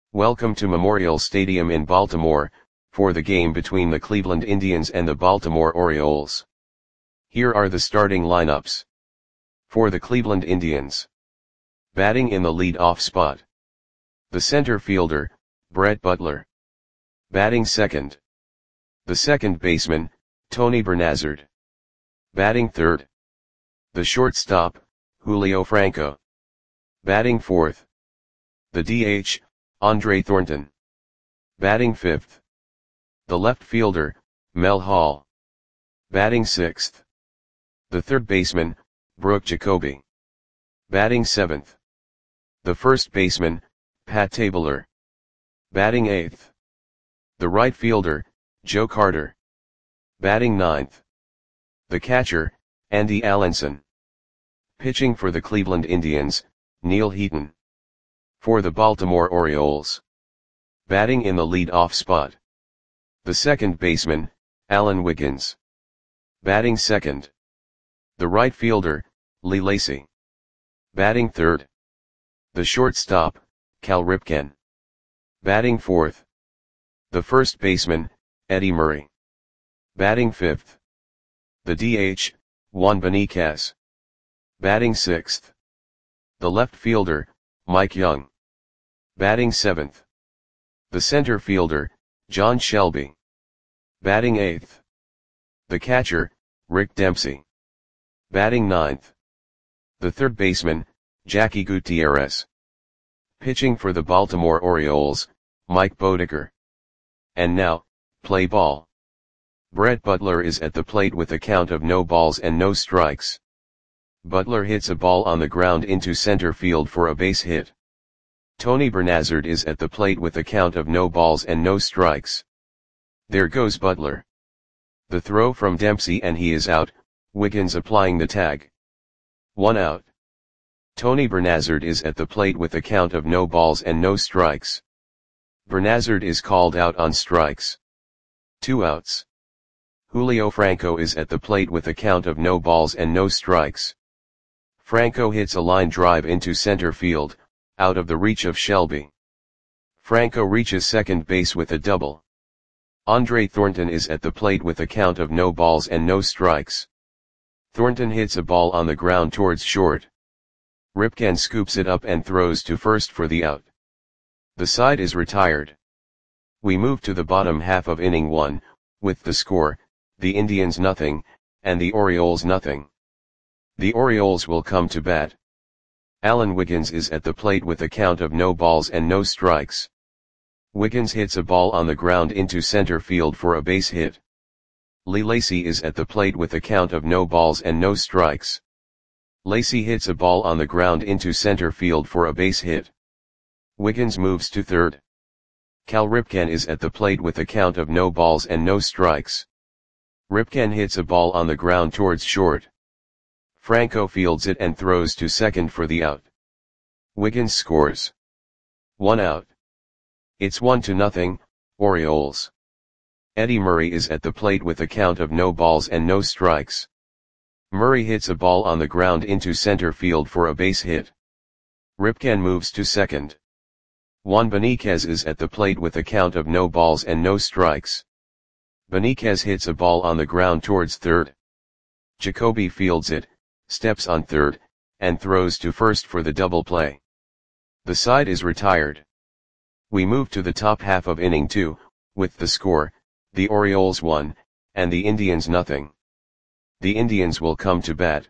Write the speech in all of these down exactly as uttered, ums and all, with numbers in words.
Welcome to Memorial Stadium in Baltimore, for the game between the Cleveland Indians and the Baltimore Orioles. Here are the starting lineups. For the Cleveland Indians. Batting in the lead-off spot. The center fielder, Brett Butler. Batting second. The second baseman, Tony Bernazard. Batting third. The shortstop, Julio Franco. Batting fourth. The D H, Andre Thornton. Batting fifth. The left fielder, Mel Hall. Batting sixth. The third baseman, Brooke Jacoby. Batting seventh. The first baseman, Pat Tabler. Batting eighth. The right fielder, Joe Carter. Batting ninth. The catcher, Andy Allenson. Pitching for the Cleveland Indians, Neil Heaton. For the Baltimore Orioles. Batting in the lead-off spot. The second baseman, Alan Wiggins. Batting second. The right fielder, Lee Lacy. Batting third. The shortstop, Cal Ripken. Batting fourth. The first baseman, Eddie Murray. Batting fifth. The D H, Juan Beniquez. Batting sixth. The left fielder, Mike Young. Batting seventh. The center fielder, John Shelby. Batting eighth. The catcher, Rick Dempsey. Batting ninth. The third baseman, Jackie Gutierrez. Pitching for the Baltimore Orioles, Mike Boddicker. And now, play ball. Brett Butler is at the plate with a count of no balls and no strikes. Butler hits a ball on the ground into center field for a base hit. Tony Bernazard is at the plate with a count of no balls and no strikes. There goes Butler. The throw from Dempsey and he is out, Wiggins applying the tag. One out. Tony Bernazard is at the plate with a count of no balls and no strikes. Bernazard is called out on strikes. Two outs. Julio Franco is at the plate with a count of no balls and no strikes. Franco hits a line drive into center field, out of the reach of Shelby. Franco reaches second base with a double. Andre Thornton is at the plate with a count of no balls and no strikes. Thornton hits a ball on the ground towards short. Ripken scoops it up and throws to first for the out. The side is retired. We move to the bottom half of inning one, with the score, the Indians nothing, and the Orioles nothing. The Orioles will come to bat. Alan Wiggins is at the plate with a count of no balls and no strikes. Wiggins hits a ball on the ground into center field for a base hit. Lee Lacy is at the plate with a count of no balls and no strikes. Lacy hits a ball on the ground into center field for a base hit. Wiggins moves to third. Cal Ripken is at the plate with a count of no balls and no strikes. Ripken hits a ball on the ground towards short. Franco fields it and throws to second for the out. Wiggins scores. One out. It's one to nothing, Orioles. Eddie Murray is at the plate with a count of no balls and no strikes. Murray hits a ball on the ground into center field for a base hit. Ripken moves to second. Juan Beniquez is at the plate with a count of no balls and no strikes. Beniquez hits a ball on the ground towards third. Jacoby fields it, steps on third, and throws to first for the double play. The side is retired. We move to the top half of inning two, with the score, the Orioles one, and the Indians nothing. The Indians will come to bat.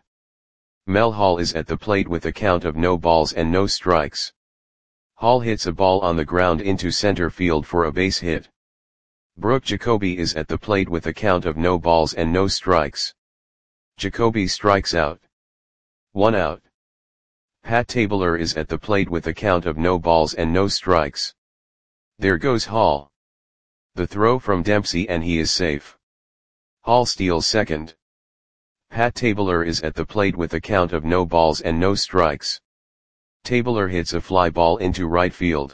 Mel Hall is at the plate with a count of no balls and no strikes. Hall hits a ball on the ground into center field for a base hit. Brooke Jacoby is at the plate with a count of no balls and no strikes. Jacoby strikes out. One out. Pat Tabler is at the plate with a count of no balls and no strikes. There goes Hall. The throw from Dempsey and he is safe. Hall steals second. Pat Tabler is at the plate with a count of no balls and no strikes. Tabler hits a fly ball into right field.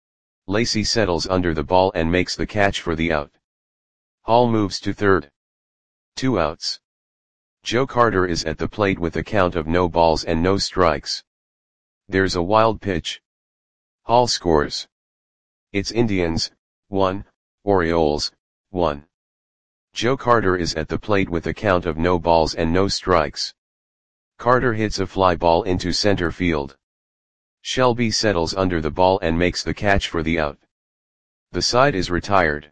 Lacy settles under the ball and makes the catch for the out. Hall moves to third. Two outs. Joe Carter is at the plate with a count of no balls and no strikes. There's a wild pitch. Hall scores. It's Indians, one, Orioles, one. Joe Carter is at the plate with a count of no balls and no strikes. Carter hits a fly ball into center field. Shelby settles under the ball and makes the catch for the out. The side is retired.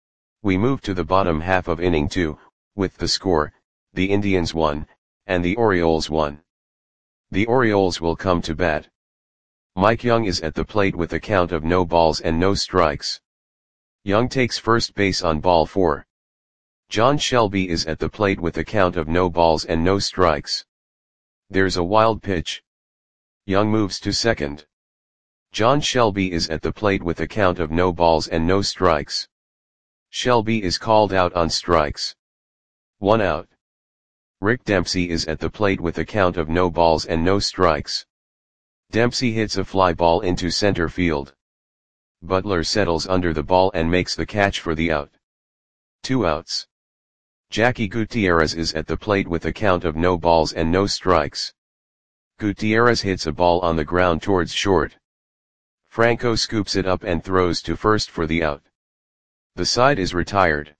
We move to the bottom half of inning two, with the score, the Indians one, and the Orioles one. The Orioles will come to bat. Mike Young is at the plate with a count of no balls and no strikes. Young takes first base on ball four. John Shelby is at the plate with a count of no balls and no strikes. There's a wild pitch. Young moves to second. John Shelby is at the plate with a count of no balls and no strikes. Shelby is called out on strikes. One out. Rick Dempsey is at the plate with a count of no balls and no strikes. Dempsey hits a fly ball into center field. Butler settles under the ball and makes the catch for the out. Two outs. Jackie Gutierrez is at the plate with a count of no balls and no strikes. Gutierrez hits a ball on the ground towards short. Franco scoops it up and throws to first for the out. The side is retired.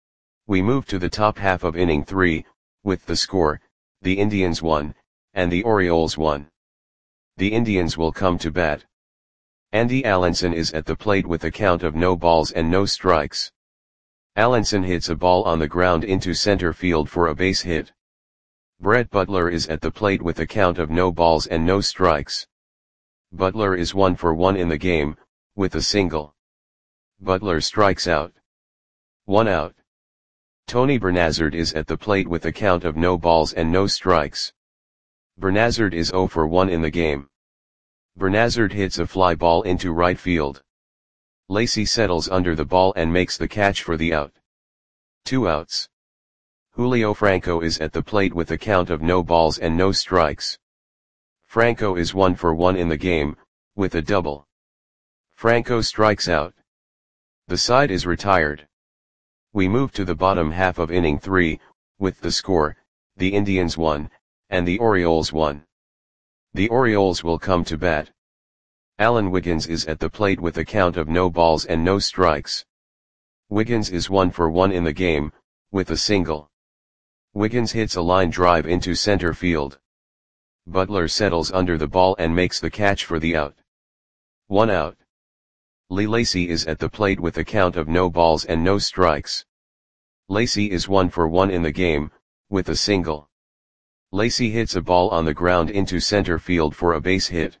We move to the top half of inning three, with the score, the Indians one, and the Orioles one. The Indians will come to bat. Andy Allenson is at the plate with a count of no balls and no strikes. Allenson hits a ball on the ground into center field for a base hit. Brett Butler is at the plate with a count of no balls and no strikes. Butler is one for one in the game, with a single. Butler strikes out. One out. Tony Bernazard is at the plate with a count of no balls and no strikes. Bernazard is zero for one in the game. Bernazard hits a fly ball into right field. Lacy settles under the ball and makes the catch for the out. Two outs. Julio Franco is at the plate with a count of no balls and no strikes. Franco is one for one in the game, with a double. Franco strikes out. The side is retired. We move to the bottom half of inning three, with the score, the Indians one, and the Orioles one. The Orioles will come to bat. Alan Wiggins is at the plate with a count of no balls and no strikes. Wiggins is one for one in the game, with a single. Wiggins hits a line drive into center field. Butler settles under the ball and makes the catch for the out. One out. Lee Lacy is at the plate with a count of no balls and no strikes. Lacy is one for one in the game, with a single. Lacy hits a ball on the ground into center field for a base hit.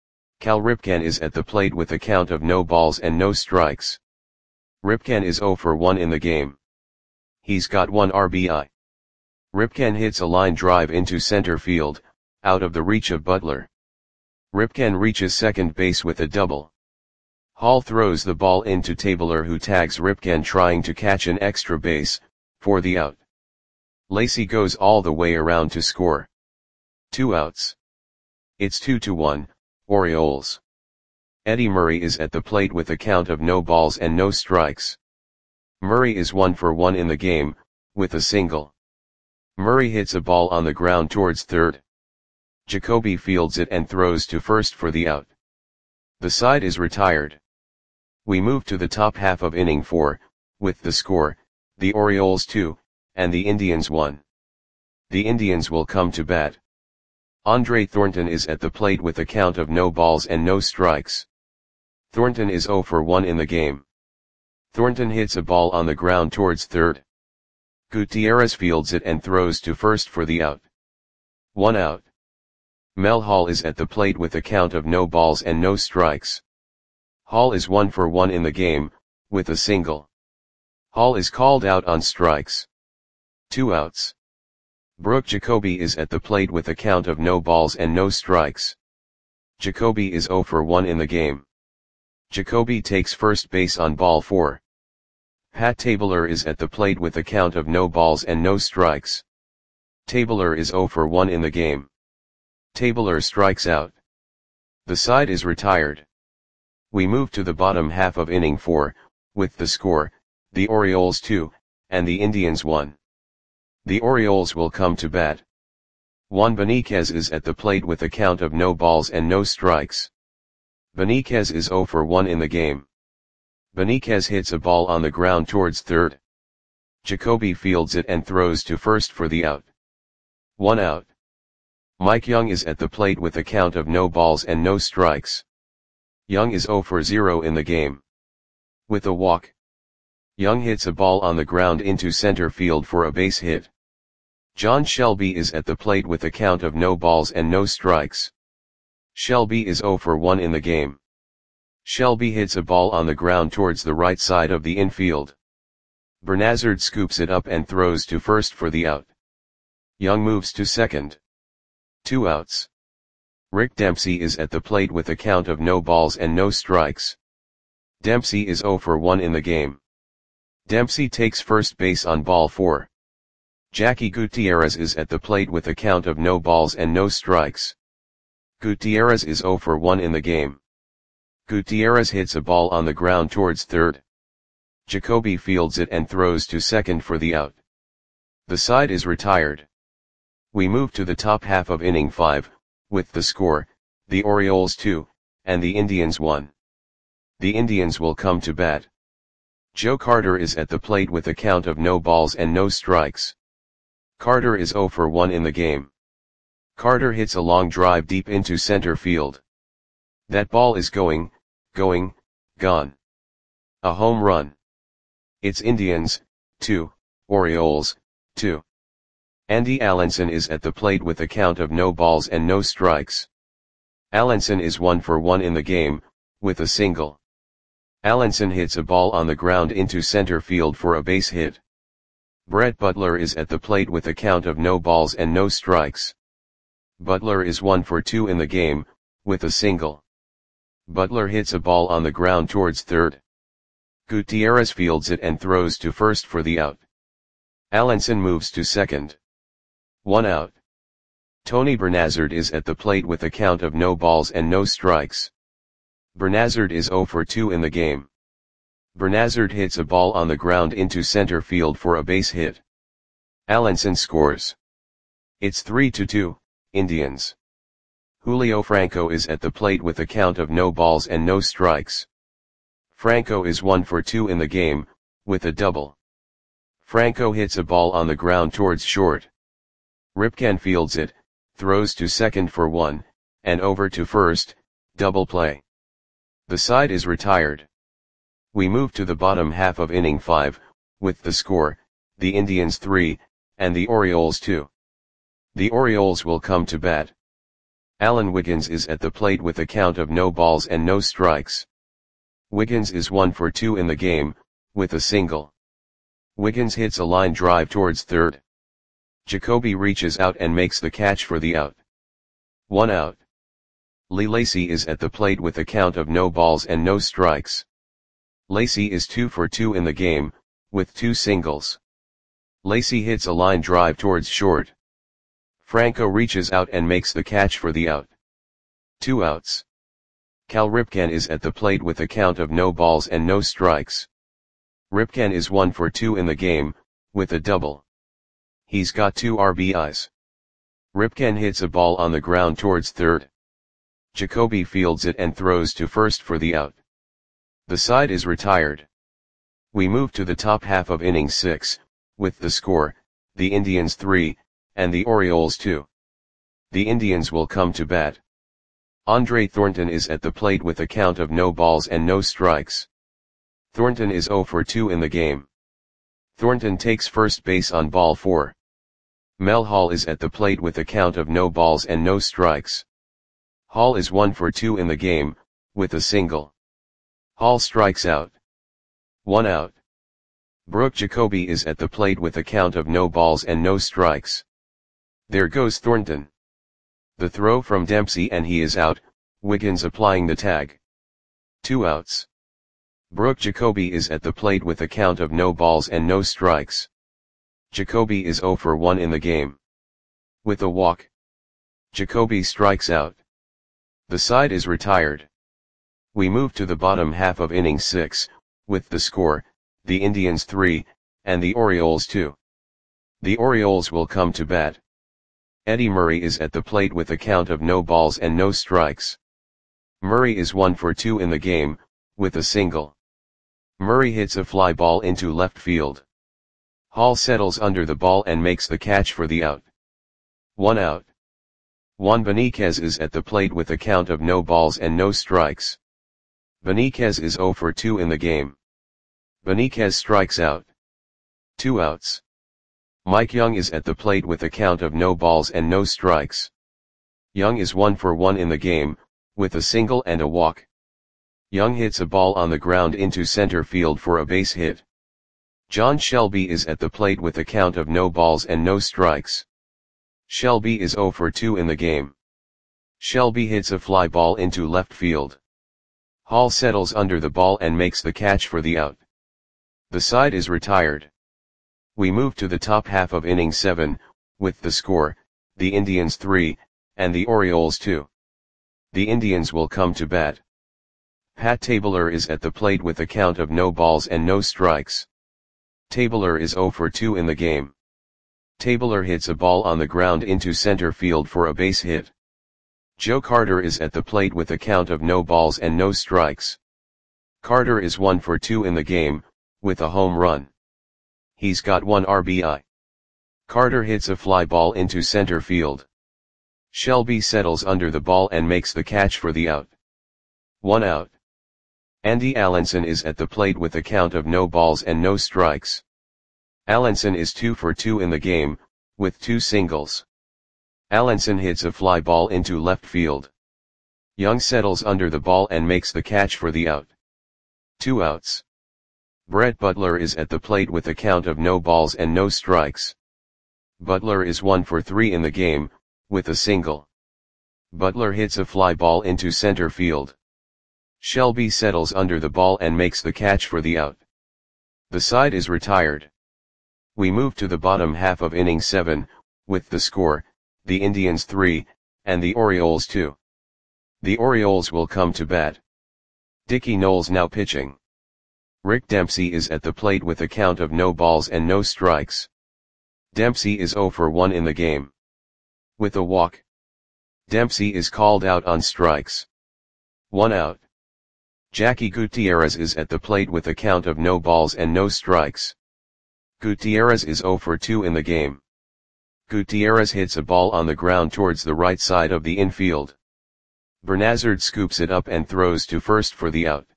Cal Ripken is at the plate with a count of no balls and no strikes. Ripken is zero for one in the game. He's got one R B I. Ripken hits a line drive into center field, out of the reach of Butler. Ripken reaches second base with a double. Hall throws the ball into Tabler, who tags Ripken trying to catch an extra base, for the out. Lacy goes all the way around to score. Two outs. It's two to one, Orioles. Eddie Murray is at the plate with a count of no balls and no strikes. Murray is one for one in the game, with a single. Murray hits a ball on the ground towards third. Jacoby fields it and throws to first for the out. The side is retired. We move to the top half of inning four, with the score, the Orioles two, and the Indians one. The Indians will come to bat. Andre Thornton is at the plate with a count of no balls and no strikes. Thornton is zero for one in the game. Thornton hits a ball on the ground towards third. Gutierrez fields it and throws to first for the out. One out. Mel Hall is at the plate with a count of no balls and no strikes. Hall is one for one in the game, with a single. Hall is called out on strikes. Two outs. Brooke Jacoby is at the plate with a count of no balls and no strikes. Jacoby is zero for one in the game. Jacoby takes first base on ball four. Pat Tabler is at the plate with a count of no balls and no strikes. Tabler is zero for one in the game. Tabler strikes out. The side is retired. We move to the bottom half of inning four, with the score, the Orioles two, and the Indians one. The Orioles will come to bat. Juan Beniquez is at the plate with a count of no balls and no strikes. Beniquez is zero for one in the game. Benitez hits a ball on the ground towards third. Jacoby fields it and throws to first for the out. One out. Mike Young is at the plate with a count of no balls and no strikes. Young is zero for zero in the game. With a walk, Young hits a ball on the ground into center field for a base hit. John Shelby is at the plate with a count of no balls and no strikes. Shelby is zero for one in the game. Shelby hits a ball on the ground towards the right side of the infield. Bernazard scoops it up and throws to first for the out. Young moves to second. Two outs. Rick Dempsey is at the plate with a count of no balls and no strikes. Dempsey is zero for one in the game. Dempsey takes first base on ball four. Jackie Gutierrez is at the plate with a count of no balls and no strikes. Gutierrez is zero for one in the game. Gutierrez hits a ball on the ground towards third. Jacoby fields it and throws to second for the out. The side is retired. We move to the top half of inning five, with the score, the Orioles two, and the Indians one. The Indians will come to bat. Joe Carter is at the plate with a count of no balls and no strikes. Carter is zero for one in the game. Carter hits a long drive deep into center field. That ball is going, going, gone. A home run. It's Indians, two, Orioles, two. Andy Allenson is at the plate with a count of no balls and no strikes. Allenson is one for one in the game, with a single. Allenson hits a ball on the ground into center field for a base hit. Brett Butler is at the plate with a count of no balls and no strikes. Butler is one for two in the game, with a single. Butler hits a ball on the ground towards third. Gutierrez fields it and throws to first for the out. Allenson moves to second. One out. Tony Bernazard is at the plate with a count of no balls and no strikes. Bernazard is zero for two in the game. Bernazard hits a ball on the ground into center field for a base hit. Allenson scores. It's three to two, Indians. Julio Franco is at the plate with a count of no balls and no strikes. Franco is one for two in the game, with a double. Franco hits a ball on the ground towards short. Ripken fields it, throws to second for one, and over to first, double play. The side is retired. We move to the bottom half of inning five, with the score, the Indians three, and the Orioles two. The Orioles will come to bat. Alan Wiggins is at the plate with a count of no balls and no strikes. Wiggins is one for two in the game, with a single. Wiggins hits a line drive towards third. Jacoby reaches out and makes the catch for the out. One out. Lee Lacy is at the plate with a count of no balls and no strikes. Lacy is two for two in the game, with two singles. Lacy hits a line drive towards short. Franco reaches out and makes the catch for the out. Two outs. Cal Ripken is at the plate with a count of no balls and no strikes. Ripken is one for two in the game, with a double. He's got two R B Is. Ripken hits a ball on the ground towards third. Jacoby fields it and throws to first for the out. The side is retired. We move to the top half of inning six, with the score, the Indians three, and the Orioles two. The Indians will come to bat. Andre Thornton is at the plate with a count of no balls and no strikes. Thornton is zero for two in the game. Thornton takes first base on ball four. Mel Hall is at the plate with a count of no balls and no strikes. Hall is one for two in the game, with a single. Hall strikes out. One out. Brooke Jacoby is at the plate with a count of no balls and no strikes. There goes Thornton. The throw from Dempsey and he is out, Wiggins applying the tag. Two outs. Brooke Jacoby is at the plate with a count of no balls and no strikes. Jacoby is zero for one in the game. With a walk, Jacoby strikes out. The side is retired. We move to the bottom half of inning six, with the score, the Indians three, and the Orioles two. The Orioles will come to bat. Eddie Murray is at the plate with a count of no balls and no strikes. Murray is one for two in the game, with a single. Murray hits a fly ball into left field. Hall settles under the ball and makes the catch for the out. One out. Juan Benitez is at the plate with a count of no balls and no strikes. Benitez is zero for two in the game. Benitez strikes out. Two outs. Mike Young is at the plate with a count of no balls and no strikes. Young is one for one in the game, with a single and a walk. Young hits a ball on the ground into center field for a base hit. John Shelby is at the plate with a count of no balls and no strikes. Shelby is zero for two in the game. Shelby hits a fly ball into left field. Hall settles under the ball and makes the catch for the out. The side is retired. We move to the top half of inning seven, with the score, the Indians three, and the Orioles two. The Indians will come to bat. Pat Tabler is at the plate with a count of no balls and no strikes. Tabler is zero for two in the game. Tabler hits a ball on the ground into center field for a base hit. Joe Carter is at the plate with a count of no balls and no strikes. Carter is one for two in the game, with a home run. He's got one R B I. Carter hits a fly ball into center field. Shelby settles under the ball and makes the catch for the out. One out. Andy Allenson is at the plate with a count of no balls and no strikes. Allenson is two for two in the game, with two singles. Allenson hits a fly ball into left field. Young settles under the ball and makes the catch for the out. Two outs. Brett Butler is at the plate with a count of no balls and no strikes. Butler is one for three in the game, with a single. Butler hits a fly ball into center field. Shelby settles under the ball and makes the catch for the out. The side is retired. We move to the bottom half of inning seven, with the score, the Indians three, and the Orioles two. The Orioles will come to bat. Dickie Knowles now pitching. Rick Dempsey is at the plate with a count of no balls and no strikes. Dempsey is zero for one in the game. With a walk. Dempsey is called out on strikes. One out. Jackie Gutierrez is at the plate with a count of no balls and no strikes. Gutierrez is zero for two in the game. Gutierrez hits a ball on the ground towards the right side of the infield. Bernazard scoops it up and throws to first for the out.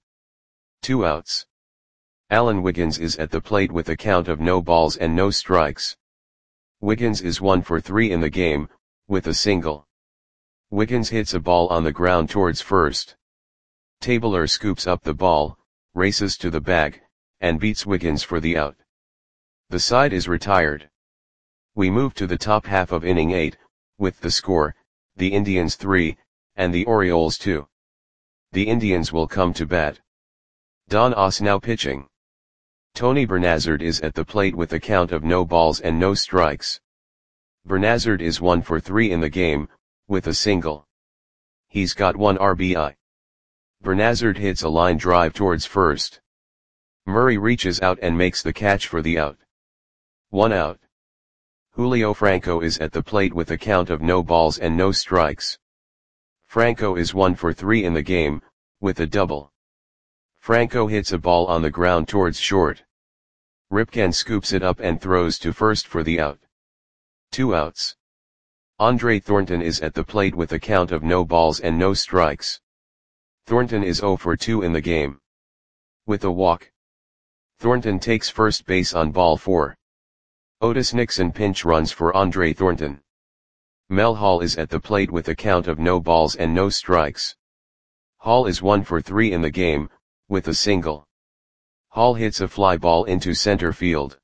Two outs. Alan Wiggins is at the plate with a count of no balls and no strikes. Wiggins is one for three in the game, with a single. Wiggins hits a ball on the ground towards first. Tabler scoops up the ball, races to the bag, and beats Wiggins for the out. The side is retired. We move to the top half of inning eight, with the score, the Indians three, and the Orioles two. The Indians will come to bat. Don Oss now pitching. Tony Bernazard is at the plate with a count of no balls and no strikes. Bernazard is one for three in the game, with a single. He's got one R B I. Bernazard hits a line drive towards first. Murray reaches out and makes the catch for the out. One out. Julio Franco is at the plate with a count of no balls and no strikes. Franco is one for three in the game, with a double. Franco hits a ball on the ground towards short. Ripken scoops it up and throws to first for the out. Two outs. Andre Thornton is at the plate with a count of no balls and no strikes. Thornton is zero for two in the game. With a walk. Thornton takes first base on ball four. Otis Nixon pinch runs for Andre Thornton. Mel Hall is at the plate with a count of no balls and no strikes. Hall is one for three in the game, with a single. Hall hits a fly ball into center field.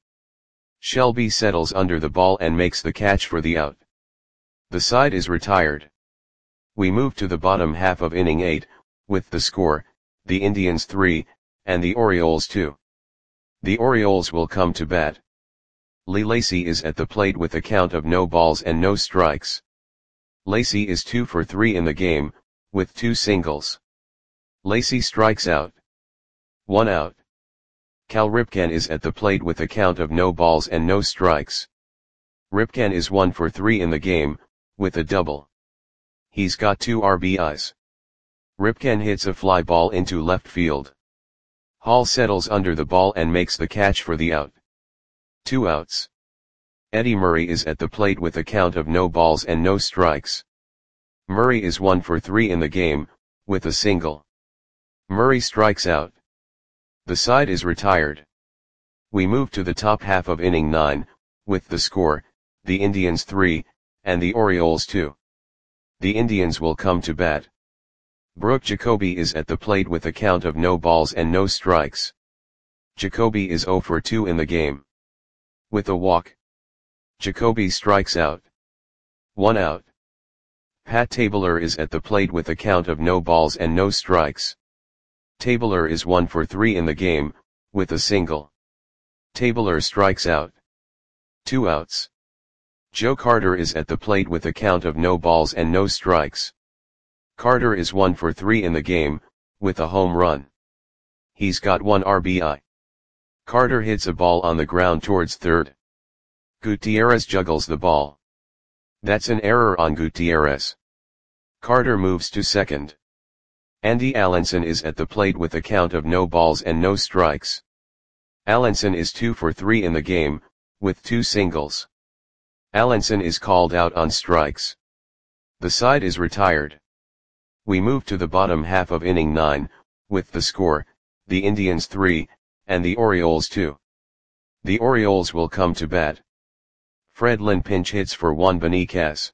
Shelby settles under the ball and makes the catch for the out. The side is retired. We move to the bottom half of inning eight, with the score, the Indians three, and the Orioles two. The Orioles will come to bat. Lee Lacy is at the plate with a count of no balls and no strikes. Lacy is two for three in the game, with two singles. Lacy strikes out. One out. Cal Ripken is at the plate with a count of no balls and no strikes. Ripken is one for three in the game, with a double. He's got two R B Is. Ripken hits a fly ball into left field. Hall settles under the ball and makes the catch for the out. Two outs. Eddie Murray is at the plate with a count of no balls and no strikes. Murray is one for three in the game, with a single. Murray strikes out. The side is retired. We move to the top half of inning nine, with the score, the Indians three, and the Orioles two. The Indians will come to bat. Brooke Jacoby is at the plate with a count of no balls and no strikes. Jacoby is zero for two in the game. With a walk. Jacoby strikes out. One out. Pat Tabler is at the plate with a count of no balls and no strikes. Tabler is one for three in the game, with a single. Tabler strikes out. Two outs. Joe Carter is at the plate with a count of no balls and no strikes. Carter is one for three in the game, with a home run. He's got one R B I. Carter hits a ball on the ground towards third. Gutierrez juggles the ball. That's an error on Gutierrez. Carter moves to second. Andy Allenson is at the plate with a count of no balls and no strikes. Allenson is two for three in the game, with two singles. Allenson is called out on strikes. The side is retired. We move to the bottom half of inning nine, with the score, the Indians three, and the Orioles two. The Orioles will come to bat. Fred Lynn pinch hits for Juan Beniquez.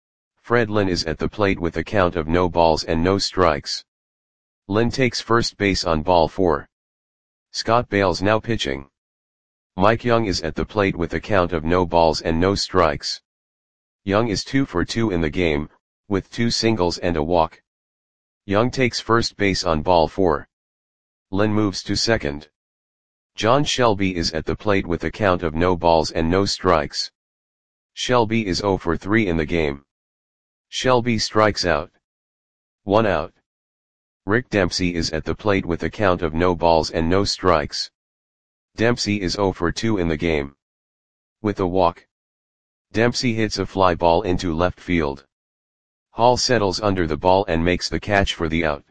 Fred Lynn is at the plate with a count of no balls and no strikes. Lynn takes first base on ball four. Scott Bales now pitching. Mike Young is at the plate with a count of no balls and no strikes. Young is two for two in the game, with two singles and a walk. Young takes first base on ball four. Lynn moves to second. John Shelby is at the plate with a count of no balls and no strikes. Shelby is zero for three in the game. Shelby strikes out. One out. Rick Dempsey is at the plate with a count of no balls and no strikes. Dempsey is zero for two in the game. With a walk. Dempsey hits a fly ball into left field. Hall settles under the ball and makes the catch for the out.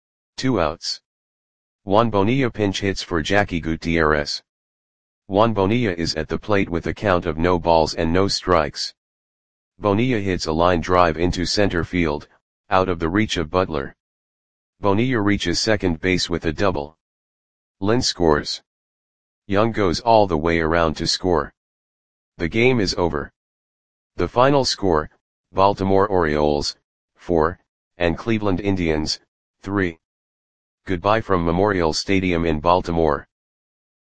Two outs. Juan Bonilla pinch hits for Jackie Gutierrez. Juan Bonilla is at the plate with a count of no balls and no strikes. Bonilla hits a line drive into center field, out of the reach of Butler. Bonilla reaches second base with a double. Lynn scores. Young goes all the way around to score. The game is over. The final score, Baltimore Orioles, four, and Cleveland Indians, three. Goodbye from Memorial Stadium in Baltimore.